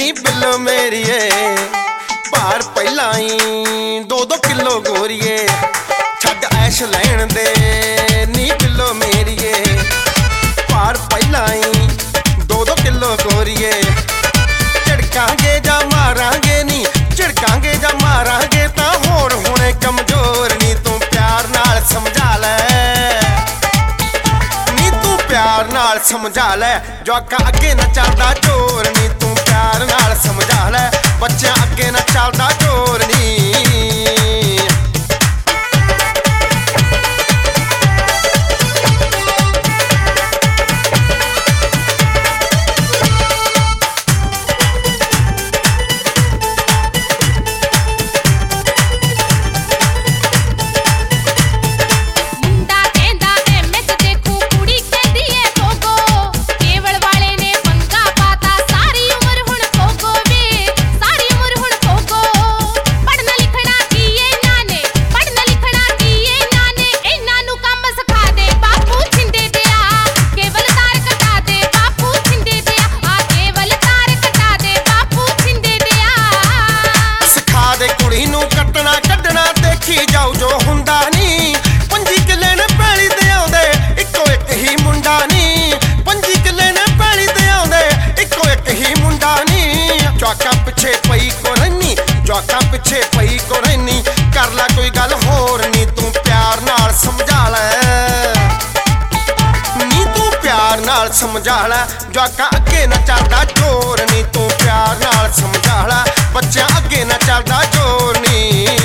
नी बिल्लो मेरिए भार पहला ही 2-2 किलो गोरिए छड्ड ऐश लैण दे नी बिल्लो मेरिए भार पहला ही 2-2 किलो गोरिए झिड़कांगे जा मारांगे नी झिड़कांगे जा मारांगे तां होण हुणे कमजोर नी तू प्यार नाल समझा लै नी तू प्यार नाल समझा लै जोका अगे न चलदा जोर नी तू प्यार नाल समझा लै बच्चा अगे न चलदा जोर नी जाओ जो हुंदा नी 25 किले ने पैली ते आउंदे इक्को एक ही मुंडा नी 25 किले ने पैली ते आउंदे इक्को एक ही मुंडा नी जोका पिछे पई को रहनी जोका पिछे पई को रहनी कर ला कोई गल होर नी तू प्यार नाल समझा लै नी तू प्यार नाल समझा लै जोका अगे न चलदा जोर नी तू प्यार नाल समझा लै बच्चा अगे न चलदा जोर नी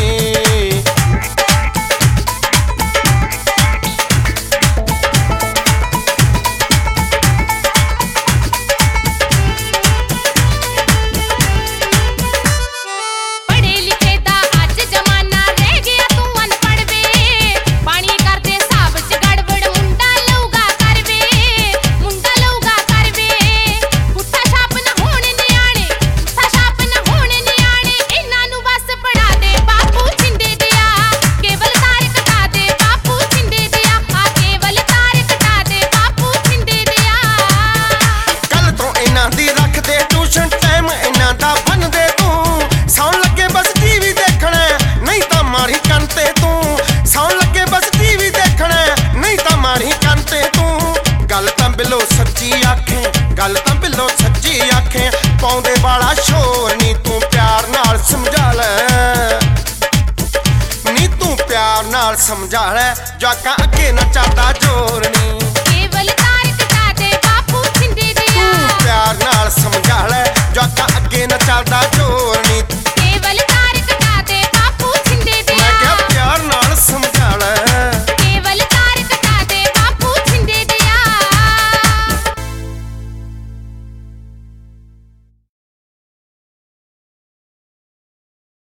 गल तां बिल्लो सच्ची आखें पाउंदे वाला शोर नी तू प्यार नाल समझा लै नी तू प्यार नाल समझा लै जोका अगे न चलदा जोर नी।